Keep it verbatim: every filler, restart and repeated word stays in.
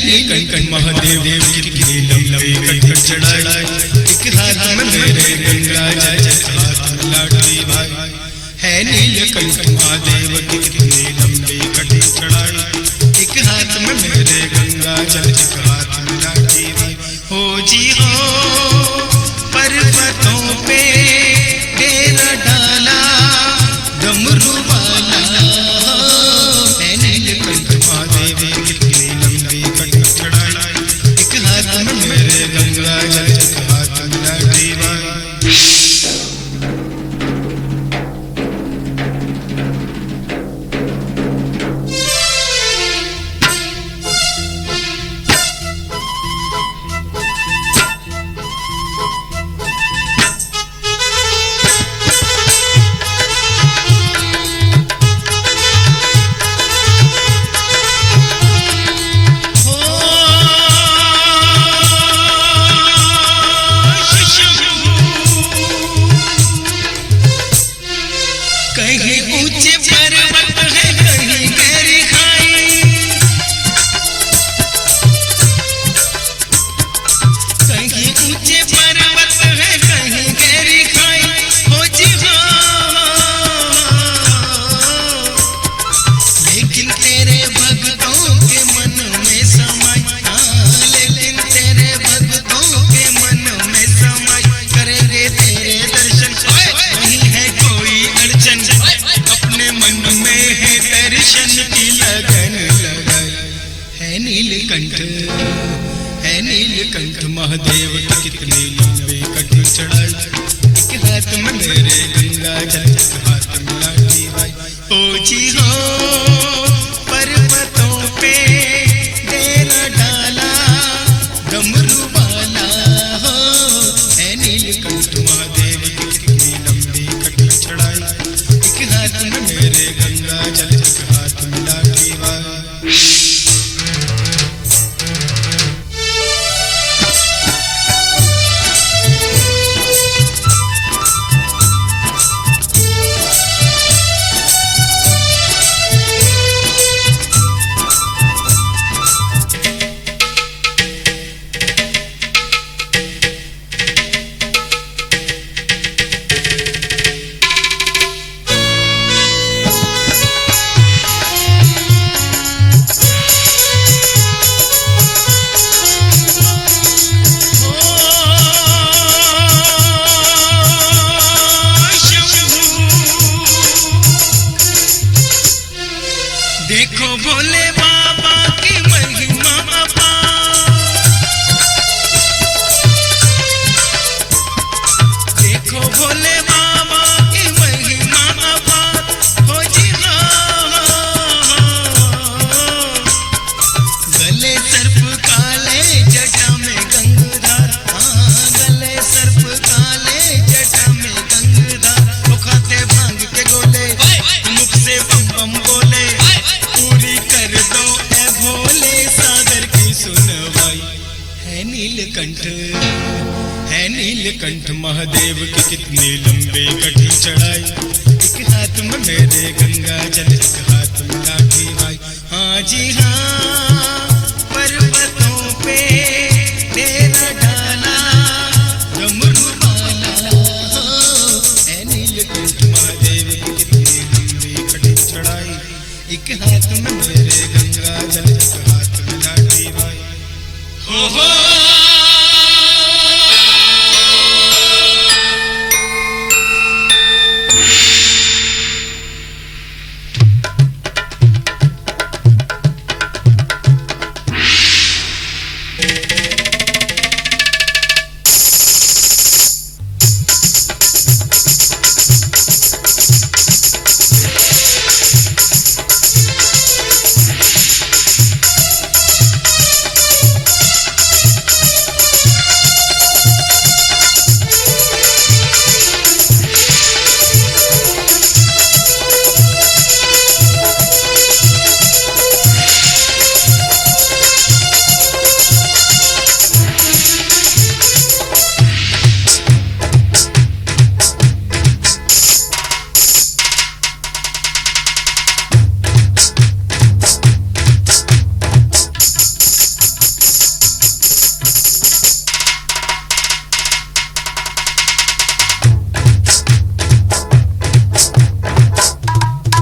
नीलकंठ महादेव कितने लंबे कट चढ़ाए, एक हाथ में मेरे गंगा जल हाथ में लाठी भाई। है नीलकंठ महादेव कितने लंबे कट चढ़ाए, एक हाथ में मेरे गंगा जल हाथ में लाठी भाई। हो जी हो पर्वतों पे डेरा डाला डमरू वाला, है नीलकंठ महादेव कितने लंबे कट चढ़ाए, एक हाथ में मेरे गंगा जल हाथ में लाठी भाई। कहीं ऊंचे पर्वत है कहीं गहरी खाई, कहीं ऊंचे पर्वत है कहीं गहरी खाई। हो जी हो लेकिन तेरे भक्तों के मन में समाई, लेकिन तेरे भक्तों के मन में समाई। करेंगे तेरे दर्शन नहीं है कोई अड़चन, अपने मन में है दर्शन की लगन लगाई। है नीलकंठ है नीलकंठ महादेव कितने लंबे कट चढ़ाए, एक हाथ में मेरे गंगा जल हाथ में लाठी भाई। ओ जी हो पर्वतों पे डेरा डाला डमरू वाला, हो है नीलकंठ महादेव कितने लंबे कट चढ़ाए, एक हाथ में मेरे गंगा जल हाथ में लाठी भाई। देखो भोले बाबा की महिमा अपार, देखो भोले बाबा की महिमा अपार। हो जी हो गले सर्प काले जटा में गंगाधार, हाँ गले सर्प काले जटा में गंगाधार। वो खाते भांग के गोले मुख से बम बम बोले, पूरी कर दो ए भोले सागर की सुनवाई। है नीलकंठ है नीलकंठ महादेव के कितने लंबे कट चढ़ाए, एक हाथ में मेरे गंगा जल एक हाथ में लाठी भाई। हाँ जी हाँ पर्वतों पे